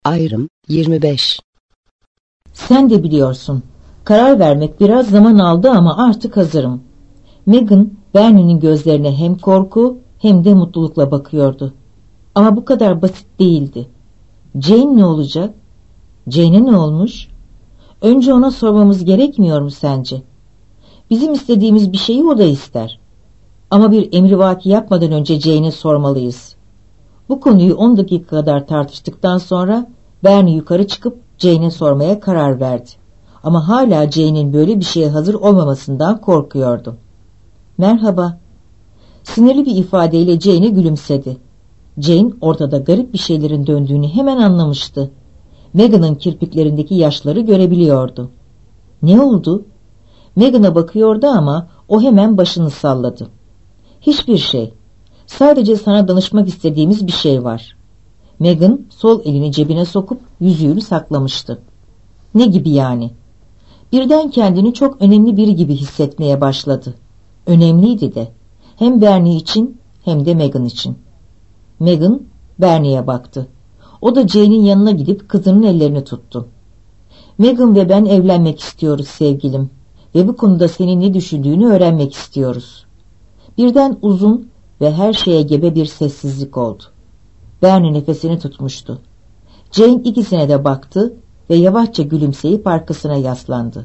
Ayrım 25. Sen de biliyorsun. Karar vermek biraz zaman aldı ama artık hazırım. Megan, Bernie'nin gözlerine hem korku hem de mutlulukla bakıyordu. Ama bu kadar basit değildi. Jane ne olacak? Jane'e ne olmuş? Önce ona sormamız gerekmiyor mu sence? Bizim istediğimiz bir şeyi o da ister. Ama bir emrivaki yapmadan önce Jane'e sormalıyız. Bu konuyu 10 dakika kadar tartıştıktan sonra Bernie yukarı çıkıp Jane'e sormaya karar verdi. Ama hala Jane'in böyle bir şeye hazır olmamasından korkuyordu. Merhaba. Sinirli bir ifadeyle Jane'e gülümsedi. Jane ortada garip bir şeylerin döndüğünü hemen anlamıştı. Megan'ın kirpiklerindeki yaşları görebiliyordu. Ne oldu? Megan'a bakıyordu ama o hemen başını salladı. Hiçbir şey. Sadece sana danışmak istediğimiz bir şey var. Megan sol elini cebine sokup yüzüğünü saklamıştı. Ne gibi yani? Birden kendini çok önemli biri gibi hissetmeye başladı. Önemliydi de. Hem Bernie için hem de Megan için. Megan Bernie'ye baktı. O da Jane'in yanına gidip kızının ellerini tuttu. Megan ve ben evlenmek istiyoruz sevgilim. Ve bu konuda senin ne düşündüğünü öğrenmek istiyoruz. Birden uzun ve her şeye gebe bir sessizlik oldu. Bernie nefesini tutmuştu. Jane ikisine de baktı ve yavaşça gülümseyip arkasına yaslandı.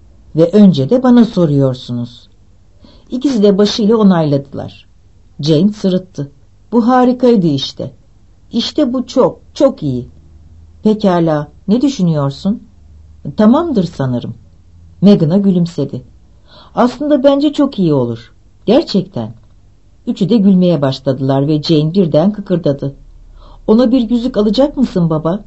Ve önce de bana soruyorsunuz. İkisi de başıyla onayladılar. Jane sırıttı. Bu harikaydı işte. İşte bu çok, çok iyi. Pekala, ne düşünüyorsun? Tamamdır sanırım. Megan'a gülümsedi. Aslında bence çok iyi olur. Gerçekten. Üçü de gülmeye başladılar ve Jane birden kıkırdadı. Ona bir yüzük alacak mısın baba?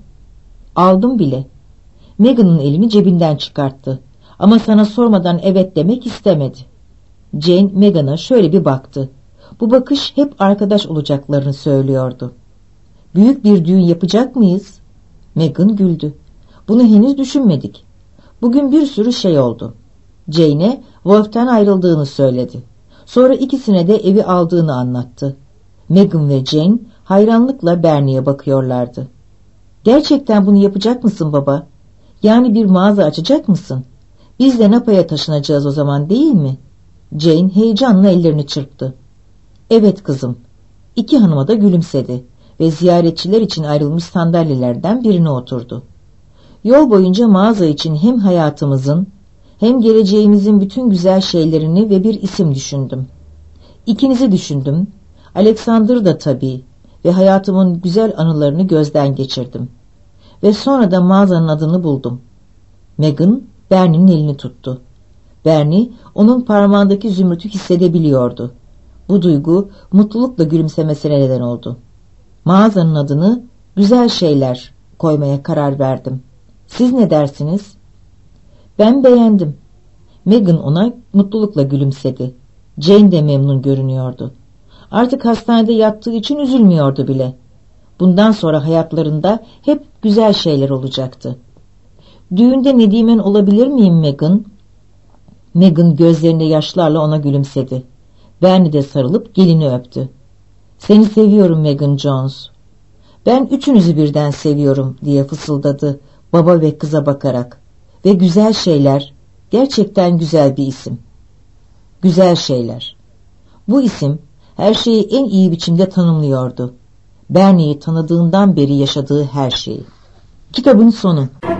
Aldım bile. Megan'ın elini cebinden çıkarttı. Ama sana sormadan evet demek istemedi. Jane Megan'a şöyle bir baktı. Bu bakış hep arkadaş olacaklarını söylüyordu. Büyük bir düğün yapacak mıyız? Megan güldü. Bunu henüz düşünmedik. Bugün bir sürü şey oldu. Jane'e Wolf'tan ayrıldığını söyledi. Sonra ikisine de evi aldığını anlattı. Megan ve Jane hayranlıkla Bernie'ye bakıyorlardı. Gerçekten bunu yapacak mısın baba? Yani bir mağaza açacak mısın? Biz de Napa'ya taşınacağız o zaman değil mi? Jane heyecanla ellerini çırptı. Evet kızım. İki hanıma da gülümsedi ve ziyaretçiler için ayrılmış sandalyelerden birine oturdu. Yol boyunca mağaza için hem hayatımızın hem geleceğimizin bütün güzel şeylerini ve bir isim düşündüm. İkinizi düşündüm. Alexander'ı da tabii ve hayatımın güzel anılarını gözden geçirdim. Ve sonra da mağazanın adını buldum. Megan, Bernie'nin elini tuttu. Bernie, onun parmağındaki zümrütü hissedebiliyordu. Bu duygu mutlulukla gülümsemesine neden oldu. Mağazanın adını Güzel Şeyler koymaya karar verdim. Siz ne dersiniz? Ben beğendim. Megan ona mutlulukla gülümsedi. Jane de memnun görünüyordu. Artık hastanede yattığı için üzülmüyordu bile. Bundan sonra hayatlarında hep güzel şeyler olacaktı. Düğünde Nedimen olabilir miyim Megan? Megan gözlerinde yaşlarla ona gülümsedi. Bernie de sarılıp gelini öptü. Seni seviyorum Megan Jones. Ben üçünüzü birden seviyorum diye fısıldadı baba ve kıza bakarak. Ve Güzel Şeyler gerçekten güzel bir isim. Güzel Şeyler. Bu isim her şeyi en iyi biçimde tanımlıyordu. Bernie'yi tanıdığından beri yaşadığı her şeyi. Kitabın sonu.